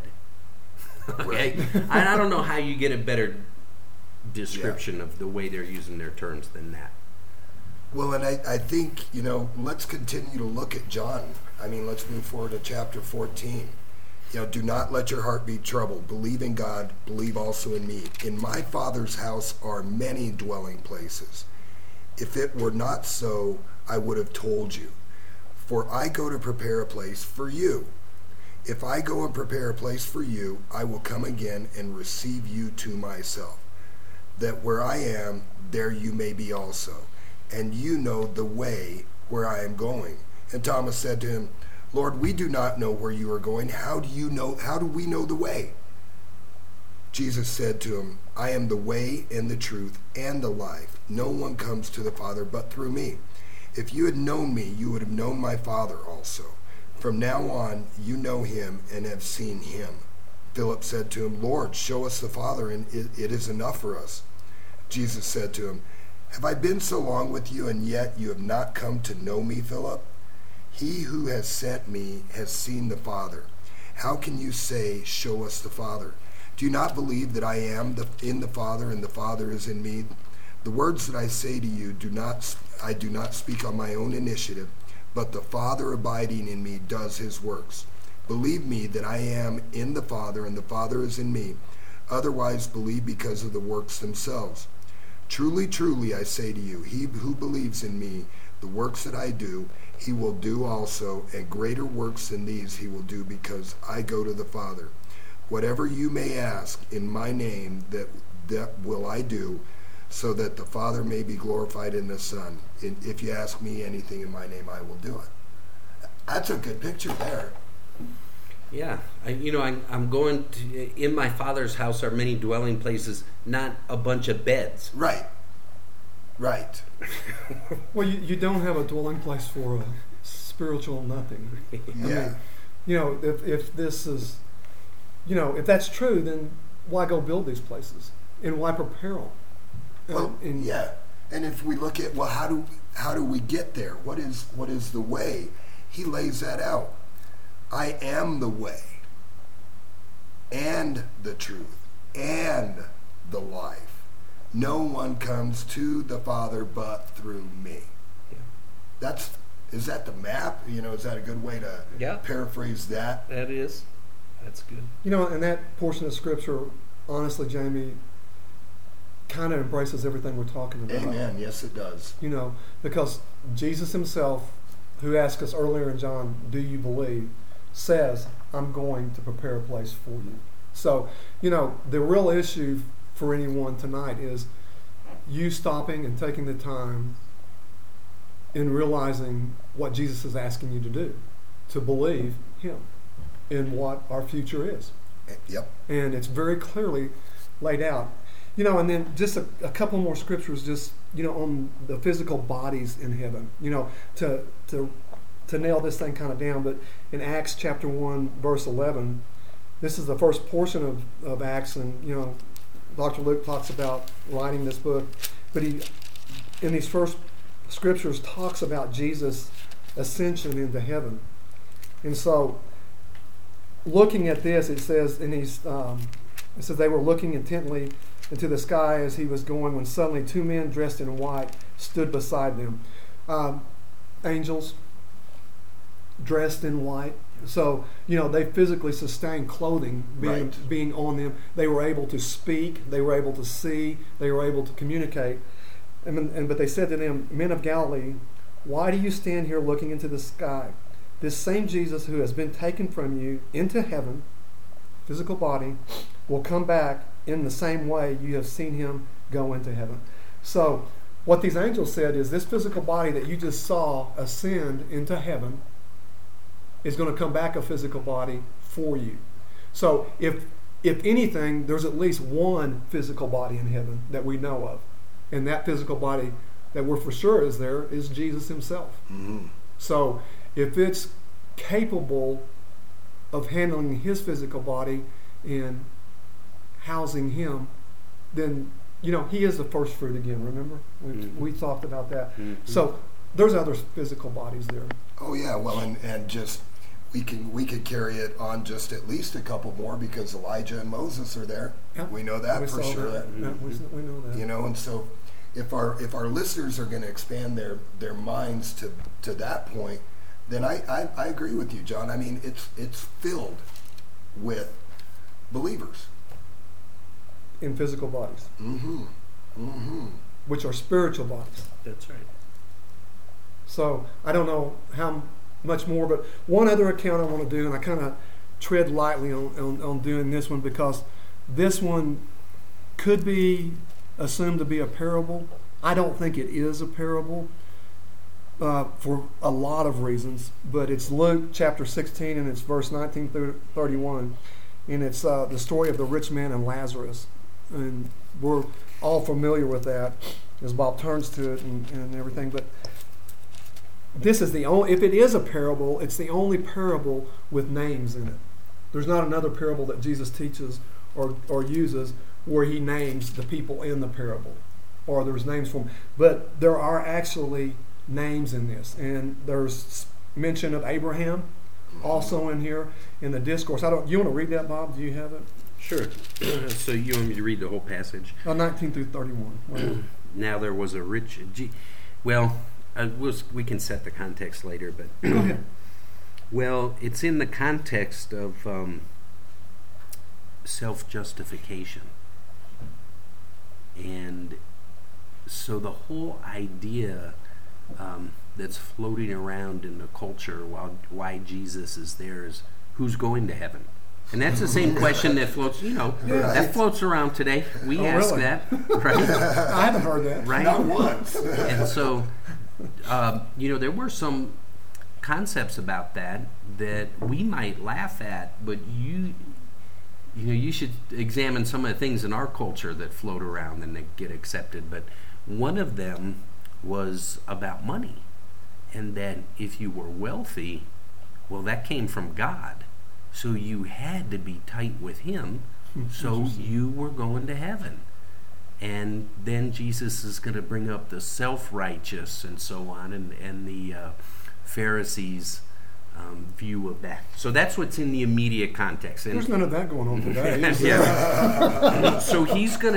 Okay? I don't know how you get a better description of the way they're using their terms than that.
Well, and I think, let's continue to look at John. Let's move forward to chapter 14. Do not let your heart be troubled. Believe in God. Believe also in me. In my Father's house are many dwelling places. If it were not so, I would have told you. For I go to prepare a place for you. If I go and prepare a place for you, I will come again and receive you to myself, that where I am, there you may be also. And you know the way where I am going. And Thomas said to him, Lord, we do not know where you are going. How do we know the way? Jesus said to him, I am the way and the truth and the life. No one comes to the Father but through me. If you had known me, you would have known my Father also. From now on, you know him and have seen him. Philip said to him, Lord, show us the Father, and it is enough for us. Jesus said to him, have I been so long with you, and yet you have not come to know me, Philip? He who has sent me has seen the Father. How can you say, show us the Father? Do you not believe that I am in the Father, and the Father is in me? The words that I say to you, I do not speak on my own initiative, but the Father abiding in me does his works. Believe me that I am in the Father, and the Father is in me. Otherwise believe because of the works themselves. Truly, truly, I say to you, he who believes in me, the works that I do, he will do also, and greater works than these he will do, because I go to the Father. Whatever you may ask in my name, that will I do, so that the Father may be glorified in the Son. If you ask me anything in my name, I will do it. That's a good picture there.
Yeah, I'm going to, in my Father's house are many dwelling places, not a bunch of beds.
Right.
Well, you don't have a dwelling place for a spiritual nothing.
Yeah.
If this is, if that's true, then why go build these places and why prepare them?
Well, yeah. And if we look at, well, how do we get there? What is the way? He lays that out. I am the way and the truth and the life. No one comes to the Father but through me. Yeah. Is that the map? Is that a good way to paraphrase that?
That is. That's good.
And that portion of Scripture, honestly, Jamie, kind of embraces everything we're talking about.
Amen. Yes, it does.
Because Jesus himself, who asked us earlier in John, do you believe, says, I'm going to prepare a place for you. So, the real issue for anyone tonight is you stopping and taking the time and realizing what Jesus is asking you to do, to believe him in what our future is.
Yep.
And it's very clearly laid out. And then just a couple more scriptures just, on the physical bodies in heaven, to nail this thing kind of down. But in Acts chapter 1, verse 11, this is the first portion of Acts, and, Dr. Luke talks about writing this book. But he, in these first scriptures, talks about Jesus' ascension into heaven. And so, looking at this, it says they were looking intently into the sky as he was going, when suddenly two men dressed in white stood beside them. Angels dressed in white. So, they physically sustained clothing being on them. They were able to speak. They were able to see. They were able to communicate. But they said to them, Men of Galilee, why do you stand here looking into the sky? This same Jesus who has been taken from you into heaven, physical body, will come back in the same way you have seen him go into heaven. So what these angels said is, this physical body that you just saw ascend into heaven is going to come back a physical body for you. So if anything, there's at least one physical body in heaven that we know of. And that physical body that we're for sure is there is Jesus himself.
Mm-hmm.
So if it's capable of handling his physical body and housing him, then, he is the first fruit again, remember? We talked about that.
Mm-hmm.
So there's other physical bodies there.
Oh yeah, well, and just we could carry it on just at least a couple more, because Elijah and Moses are there.
Yep.
We know that for sure.
Yeah, we know that.
And so if our listeners are going to expand their minds to that point, then I agree with you, John. I mean, it's filled with believers
in physical bodies, which are spiritual bodies.
That's right.
So I don't know how much more, but one other account I want to do, and I kind of tread lightly on doing this one, because this one could be assumed to be a parable. I don't think it is a parable for a lot of reasons, but it's Luke chapter 16, and it's verse 19 through 31, and it's the story of the rich man and Lazarus, and we're all familiar with that as Bob turns to it and everything, but this is the only, if it is a parable, it's the only parable with names in it. There's not another parable that Jesus teaches or uses where he names the people in the parable, or there's names for them. But there are actually names in this, and there's mention of Abraham also in here in the discourse. You want to read that, Bob? Do you have it?
Sure. So you want me to read the whole passage?
19 through 31.
Now there was a rich... we can set the context later, but...
Go ahead.
Well, it's in the context of self-justification. And so the whole idea that's floating around in the culture why Jesus is there is, who's going to heaven? And that's the same question that floats, that floats around today. We ask
really?
that, right?
I haven't heard that.
Right?
Not once.
And so, there were some concepts about that we might laugh at, but you should examine some of the things in our culture that float around and that get accepted. But one of them was about money, and that if you were wealthy, well, that came from God. So you had to be tight with him, so you were going to heaven. And then Jesus is going to bring up the self-righteous and so on, and the Pharisees' view of that. So that's what's in the immediate context. And
there's none of that going on today.
Yeah. So he's going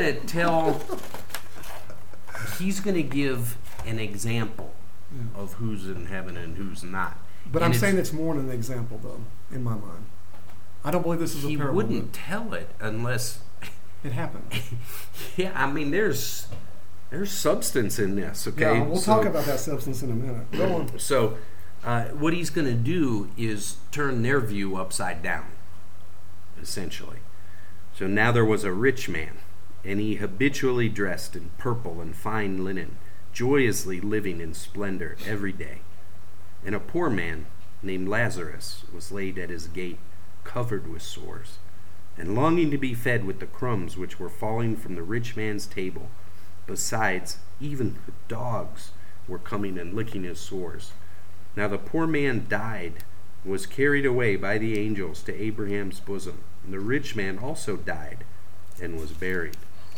to give an example of who's in heaven and who's not.
But I'm saying it's more than an example, though, in my mind. I don't believe this is a parable.
He wouldn't tell it unless
it happened.
Yeah, I mean, there's substance in this, okay?
Yeah, we'll talk about that substance in a minute. Go on.
So, what he's going to do is turn their view upside down, essentially. So now there was a rich man, and he habitually dressed in purple and fine linen, joyously living in splendor every day. And a poor man named Lazarus was laid at his gate, covered with sores, and longing to be fed with the crumbs which were falling from the rich man's table. Besides, even the dogs were coming and licking his sores. Now the poor man died, and was carried away by the angels to Abraham's bosom. And the rich man also died and was buried.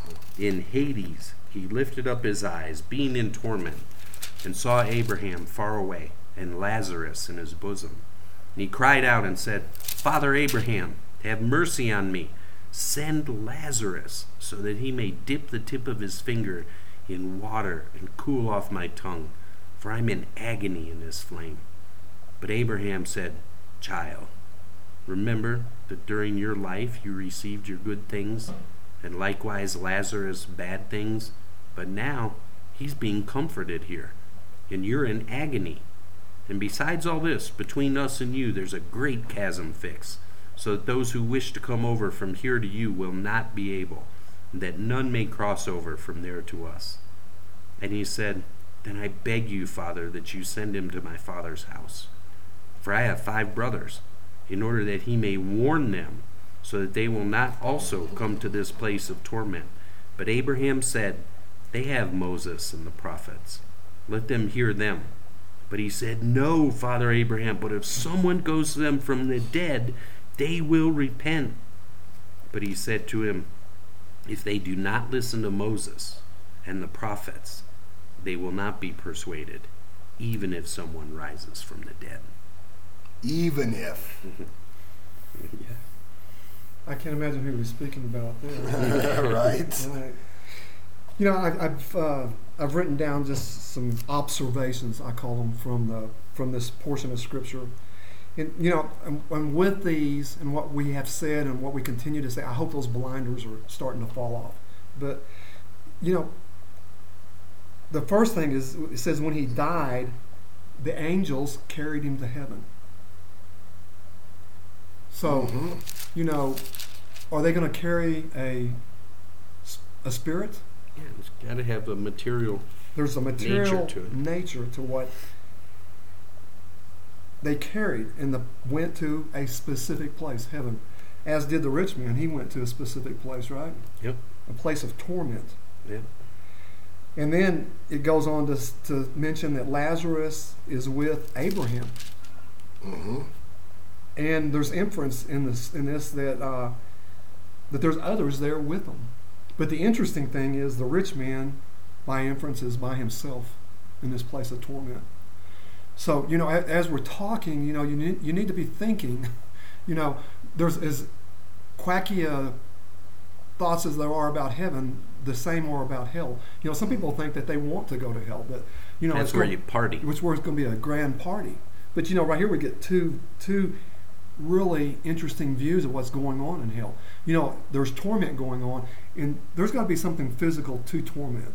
In Hades he lifted up his eyes, being in torment, and saw Abraham far away, and Lazarus in his bosom. And he cried out and said, Father Abraham, have mercy on me. Send Lazarus, so that he may dip the tip of his finger in water and cool off my tongue, for I'm in agony in this flame. But Abraham said, Child, remember that during your life you received your good things, and likewise Lazarus bad things, but now he's being comforted here, and you're in agony. And besides all this, between us and you there's a great chasm fixed, so that those who wish to come over from here to you will not be able, and that none may cross over from there to us. And he said, Then I beg you, Father, that you send him to my father's house. For I have 5 brothers, in order that he may warn them, so that they will not also come to this place of torment. But Abraham said, They have Moses and the prophets. Let them hear them. But he said, No, Father Abraham, but if someone goes to them from the dead, they will repent. But he said to him, If they do not listen to Moses and the prophets, they will not be persuaded, even if someone rises from the dead.
Even if.
Yeah.
I can't imagine who he was speaking about there.
Right.
Right. You know, I've written down just some observations, I call them, from this portion of Scripture. And, you know, and with these and what we have said and what we continue to say, I hope those blinders are starting to fall off. But, you know, the first thing is, it says when he died, the angels carried him to heaven. So, you know, are they going to carry a spirit?
Yeah, it's got to have a material.
There's a material
nature to it.
to what they carried, and went to a specific place, heaven. As did the rich man, he went to a specific place, right?
Yep.
A place of torment.
Yep.
And then it goes on to mention that Lazarus is with Abraham. And there's inference in this that there's others there with them. But the interesting thing is the rich man, by inference, is by himself in this place of torment. So, you know, as we're talking, you know, you need to be thinking, you know, there's as quacky thoughts as there are about heaven, the same are about hell. You know, some people think that they want to go to hell, but, you know,
that's where you party.
Which where it's going to be a grand party. But, you know, right here we get two really interesting views of what's going on in hell. You know, there's torment going on, and there's got to be something physical to torment.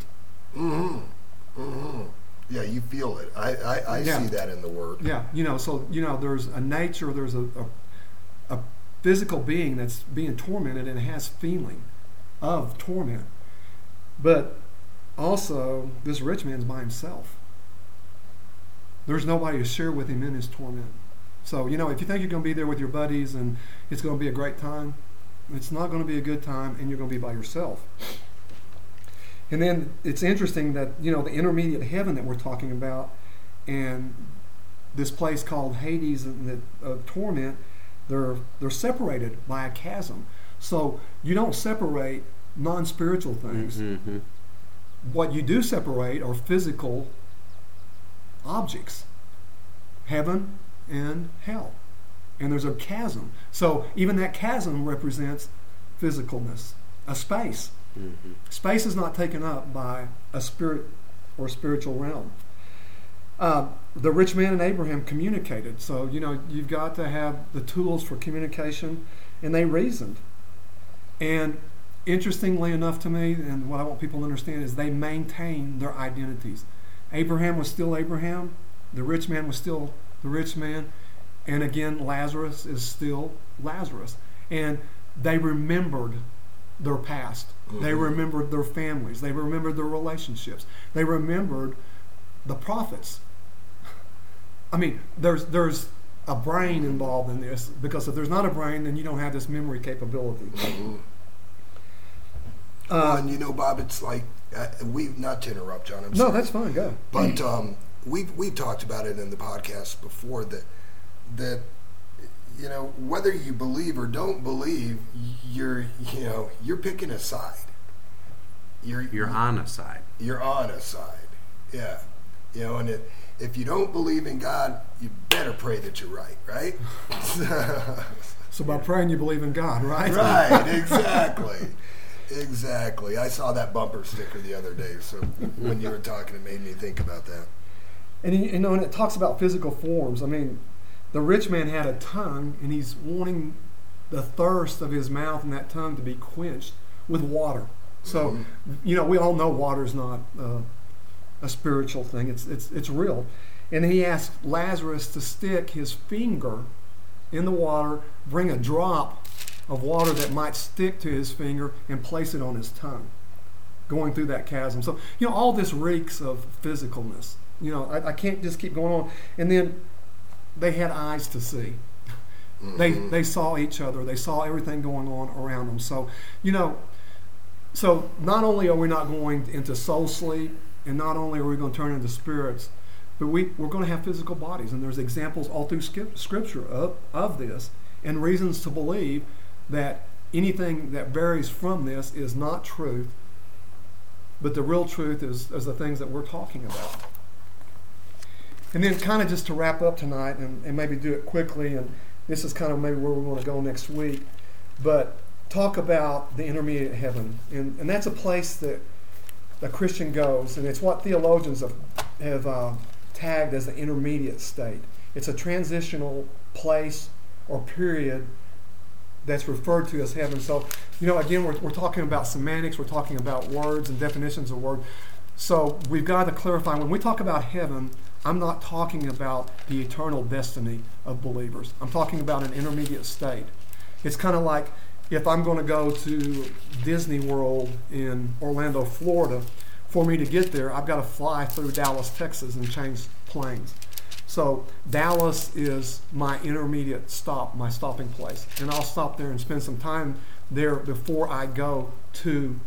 Yeah, you feel it. I see that in the Word.
Yeah, you know, so, you know, there's a nature, there's a physical being that's being tormented and has feeling of torment. But also, this rich man's by himself. There's nobody to share with him in his torment. So, you know, if you think you're going to be there with your buddies and it's going to be a great time, it's not going to be a good time, and you're going to be by yourself. And then it's interesting that, you know, the intermediate heaven that we're talking about and this place called Hades and torment, they're separated by a chasm. So you don't separate non-spiritual things. What you do separate are physical objects, heaven and hell. And there's a chasm. So even that chasm represents physicalness, a space. Space is not taken up by a spirit or spiritual realm. The rich man and Abraham communicated. So, you know, you've got to have the tools for communication, and they reasoned. And interestingly enough to me, and what I want people to understand, is they maintained their identities. Abraham was still Abraham. The rich man was still the rich man, and again, Lazarus is still Lazarus. And they remembered their past.
Mm-hmm.
They remembered their families. They remembered their relationships. They remembered the prophets. I mean, there's a brain involved in this, because if there's not a brain, then you don't have this memory capability.
Mm-hmm. And you know, Bob, it's like, not to interrupt, John. I'm
No,
sorry.
that's fine. Go.
But we've talked about it in the podcast before that you know, whether you believe or don't believe, you're picking a side.
You're on a side.
You're on a side. Yeah. You know, and if you don't believe in God, you better pray that you're right?
So by praying, you believe in God, right?
Right, exactly. Exactly. I saw that bumper sticker the other day, so when you were talking, it made me think about that.
And and it talks about physical forms. I mean, the rich man had a tongue, and he's wanting the thirst of his mouth and that tongue to be quenched with water. So, we all know water is not a spiritual thing. It's real. And he asked Lazarus to stick his finger in the water, bring a drop of water that might stick to his finger, and place it on his tongue, going through that chasm. So, all this reeks of physicalness. I can't just keep going on. And then they had eyes to see.
Mm-hmm.
They saw each other. They saw everything going on around them. So, so not only are we not going into soul sleep, and not only are we going to turn into spirits, but we're going to have physical bodies. And there's examples all through Scripture of this, and reasons to believe that anything that varies from this is not truth, but the real truth is the things that we're talking about. And then kind of just to wrap up tonight, and maybe do it quickly, and this is kind of maybe where we're going to go next week, but talk about the intermediate heaven. And that's a place that a Christian goes, and it's what theologians have tagged as the intermediate state. It's a transitional place or period that's referred to as heaven. So, again, we're talking about semantics, we're talking about words and definitions of words. So we've got to clarify, when we talk about heaven, I'm not talking about the eternal destiny of believers. I'm talking about an intermediate state. It's kind of like if I'm going to go to Disney World in Orlando, Florida, for me to get there, I've got to fly through Dallas, Texas, and change planes. So Dallas is my intermediate stop, my stopping place. And I'll stop there and spend some time there before I go to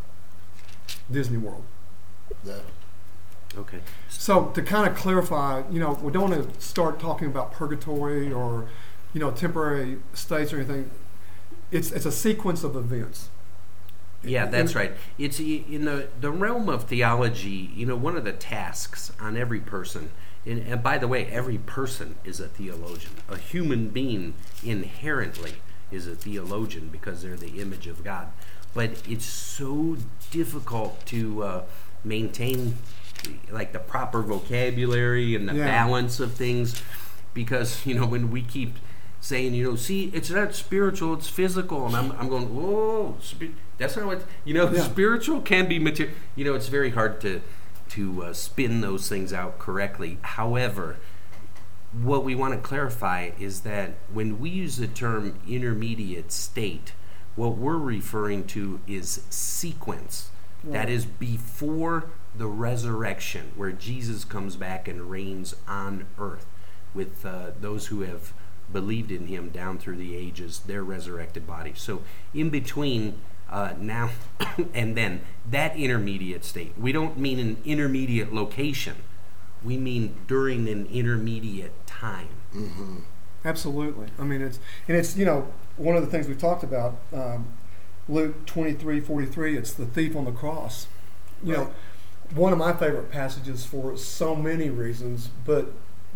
Disney World.
Yeah.
Okay.
So to kind of clarify, we don't want to start talking about purgatory or, temporary states or anything. It's a sequence of events.
Yeah, that's right. It's in the realm of theology. One of the tasks on every person, and by the way, every person is a theologian. A human being inherently is a theologian because they're the image of God. But it's so difficult to maintain like the proper vocabulary and the balance of things, because when we keep saying, see, it's not spiritual, it's physical, and I'm going, whoa, that's not what spiritual can be material. It's very hard to spin those things out correctly. However, what we want to clarify is that when we use the term intermediate state, what we're referring to is sequence.
Right.
That is before the resurrection, where Jesus comes back and reigns on earth with those who have believed in him down through the ages, their resurrected bodies. So in between now and then, that intermediate state, we don't mean an intermediate location, we mean during an intermediate time.
Mm-hmm.
Absolutely. I mean, it's one of the things we've talked about, Luke 23:43, it's the thief on the cross.
Right.
One of my favorite passages for so many reasons, but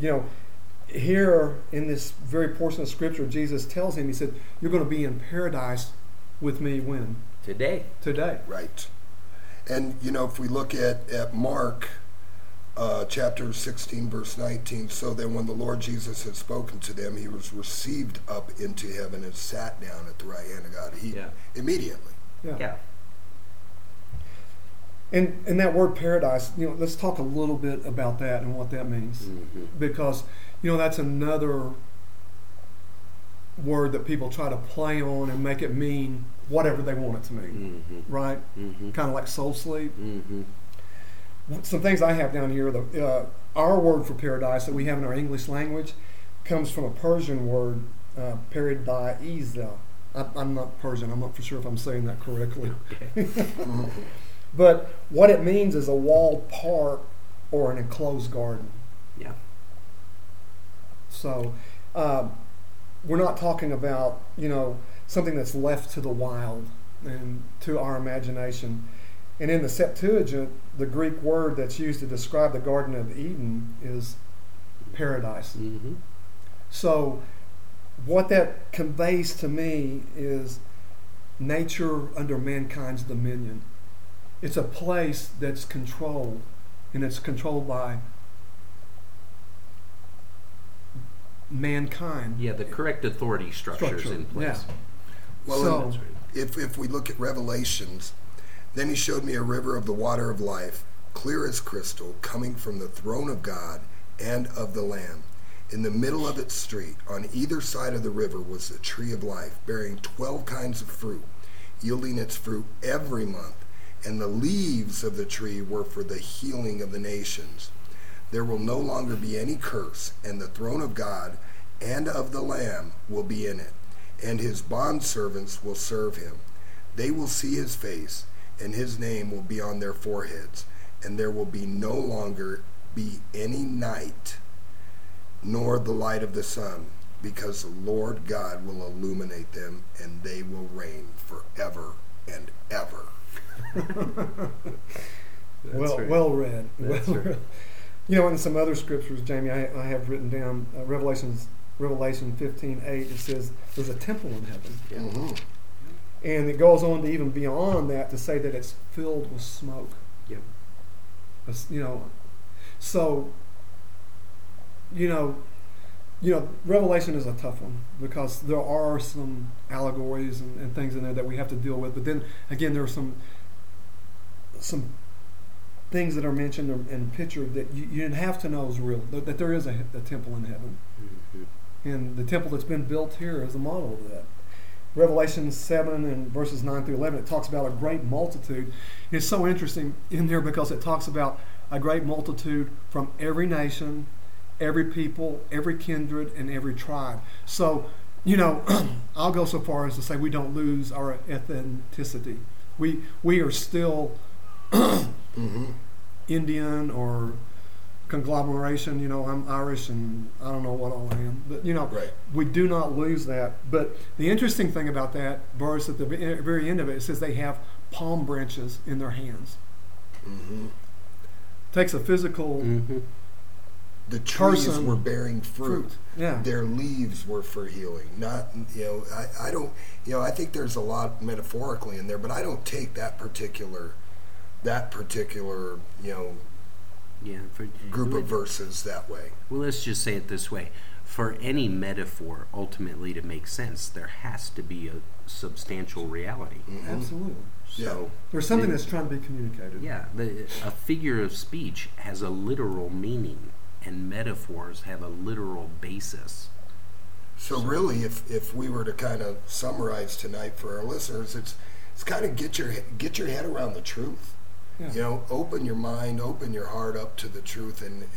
here in this very portion of Scripture, Jesus tells him, he said, you're going to be in paradise with me when?
Today.
Right. And, if we look at Mark chapter 16, verse 19, so then when the Lord Jesus had spoken to them, he was received up into heaven and sat down at the right hand of God. Immediately.
Yeah. And that word paradise, let's talk a little bit about that and what that means.
Mm-hmm.
Because, that's another word that people try to play on and make it mean whatever they want it to mean.
Mm-hmm.
Right?
Mm-hmm.
Kind of like soul sleep.
Mm-hmm.
Some things I have down here, our word for paradise that we have in our English language comes from a Persian word, paradisa. I'm not Persian. I'm not for sure if I'm saying that correctly.
Okay.
But what it means is a walled park or an enclosed garden.
Yeah.
So we're not talking about, something that's left to the wild and to our imagination. And in the Septuagint, the Greek word that's used to describe the Garden of Eden is paradise.
Mm-hmm.
So what that conveys to me is nature under mankind's dominion. It's a place that's controlled, and it's controlled by mankind.
Yeah, the correct authority structures in place.
Yeah.
Well,
So-
and if we look at Revelations, then he showed me a river of the water of life, clear as crystal, coming from the throne of God and of the Lamb. In the middle of its street, on either side of the river, was the tree of life, bearing 12 kinds of fruit, yielding its fruit every month. And the leaves of the tree were for the healing of the nations. There will no longer be any curse, and the throne of God and of the Lamb will be in it, and his bondservants will serve him. They will see his face, and his name will be on their foreheads, and there will be no longer be any night, nor the light of the sun, because the Lord God will illuminate them, and they will reign forever and ever.
Right.
Well read.
That's
Well
right.
read. In some other scriptures, Jamie, I have written down Revelation 15:8. It says there's a temple in heaven,
Yeah.
Mm-hmm.
and it goes on to even beyond that to say that it's filled with smoke.
Yep.
So Revelation is a tough one because there are some allegories and things in there that we have to deal with. But then again, there are some things that are mentioned and pictured that you didn't have to know is real. That there is a temple in heaven,
Mm-hmm.
and the temple that's been built here is a model of that. Revelation 7 and verses 9 through 11, it talks about a great multitude. It's so interesting in there because it talks about a great multitude from every nation, every people, every kindred, and every tribe. So, I'll go so far as to say we don't lose our ethnicity. We are still
Mm-hmm.
Indian or conglomeration. I'm Irish and I don't know what all I am. But,
Right.
we do not lose that. But the interesting thing about that verse at the very end of it, it says they have palm branches in their hands.
Mm-hmm.
Takes a physical
Mm-hmm.
The trees
Person-
were bearing fruit.
Yeah.
Their leaves were for healing. Not, I don't, I think there's a lot metaphorically in there, but I don't take that particular,
Yeah.
group of verses that way.
Well, let's just say it this way. For any metaphor ultimately to make sense, there has to be a substantial reality.
Mhm.
Absolutely.
So
There's something
the-
that's trying to be communicated.
Yeah, a figure of speech has a literal meaning, and metaphors have a literal basis.
So really, if we were to kind of summarize tonight for our listeners, it's kind of get your head around the truth.
Yeah.
Open your mind, open your heart up to the truth, and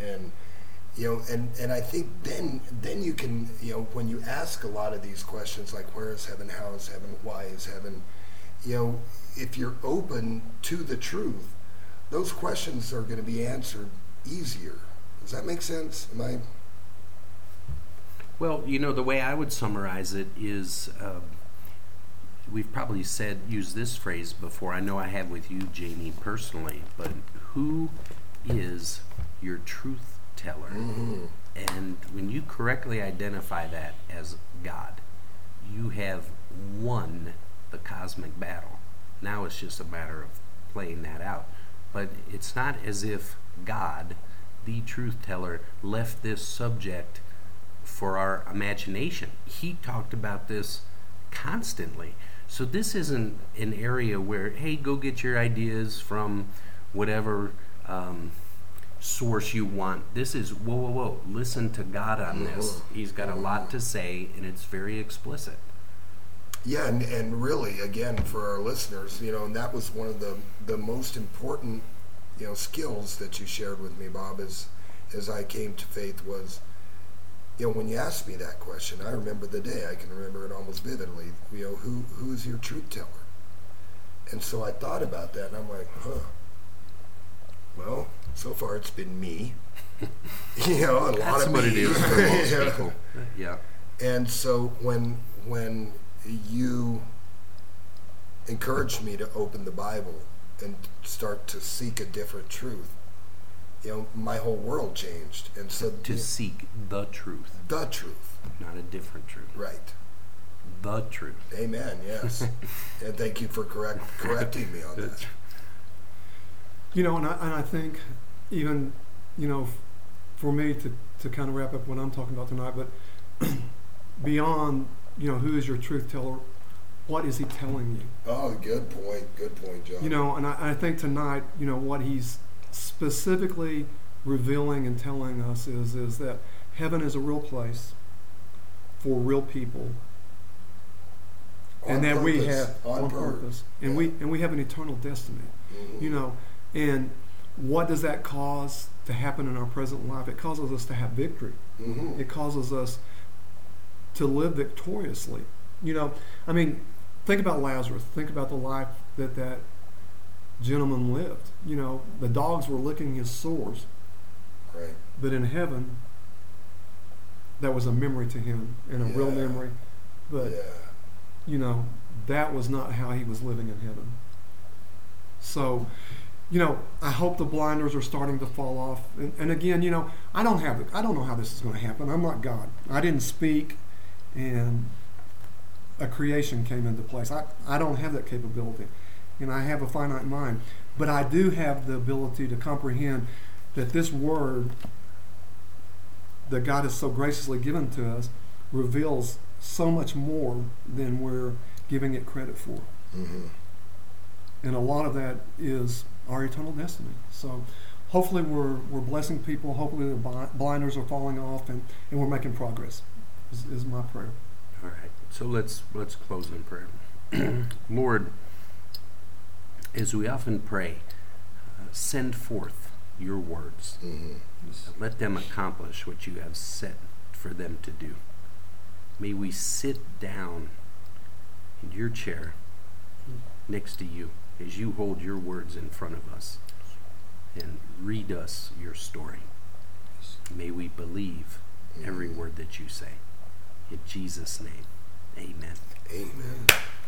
I think then you can, when you ask a lot of these questions like where is heaven, how is heaven, why is heaven, if you're open to the truth, those questions are going to be answered easier. Does that make sense? Am I?
Well, the way I would summarize it is, we've probably used this phrase before. I know I have with you, Jamie, personally, but who is your truth teller?
Mm-hmm.
And when you correctly identify that as God, you have won the cosmic battle. Now it's just a matter of playing that out. But it's not as if God, the truth teller, left this subject for our imagination. He talked about this constantly. So this isn't an area where, hey, go get your ideas from whatever source you want. This is, whoa. Listen to God on this. He's got a lot to say, and it's very explicit.
Yeah, and really, again, for our listeners, and that was one of the most important, skills that you shared with me, Bob, as I came to faith was, when you asked me that question, I remember the day. I can remember it almost vividly. Who is your truth teller? And so I thought about that, and I'm like, well, so far it's been me. A lot
That's
of
what
me.
it is for most people. Yeah.
And so when you encouraged me to open the Bible and start to seek a different truth, my whole world changed. And so
To seek the truth.
The truth.
Not a different truth.
Right.
The truth.
Amen, yes. And thank you for correcting me on that.
And I think even, for me to kind of wrap up what I'm talking about tonight, but beyond, who is your truth teller, what is he telling you?
Oh, good point, John.
And I think tonight, what he's specifically revealing and telling us is that heaven is a real place for real people. And that we have on purpose. And we have an eternal destiny.
Mm-hmm.
And what does that cause to happen in our present life? It causes us to have victory.
Mm-hmm.
It causes us to live victoriously. Think about Lazarus. Think about the life that gentleman lived. The dogs were licking his sores.
Right.
But in heaven, that was a memory to him, and a real memory. But, that was not how he was living in heaven. So, I hope the blinders are starting to fall off. And again, I don't know how this is going to happen. I'm not God. I didn't speak and a creation came into place. I don't have that capability. And I have a finite mind. But I do have the ability to comprehend that this word that God has so graciously given to us reveals so much more than we're giving it credit for.
Mm-hmm.
And a lot of that is our eternal destiny. So hopefully we're blessing people. Hopefully the blinders are falling off and we're making progress is my prayer.
All right. So let's close in prayer. Lord, as we often pray, send forth your words.
Mm-hmm.
Let them accomplish what you have set for them to do. May we sit down in your chair next to you as you hold your words in front of us and read us your story. May we believe every word that you say. In Jesus' name, amen.
Amen.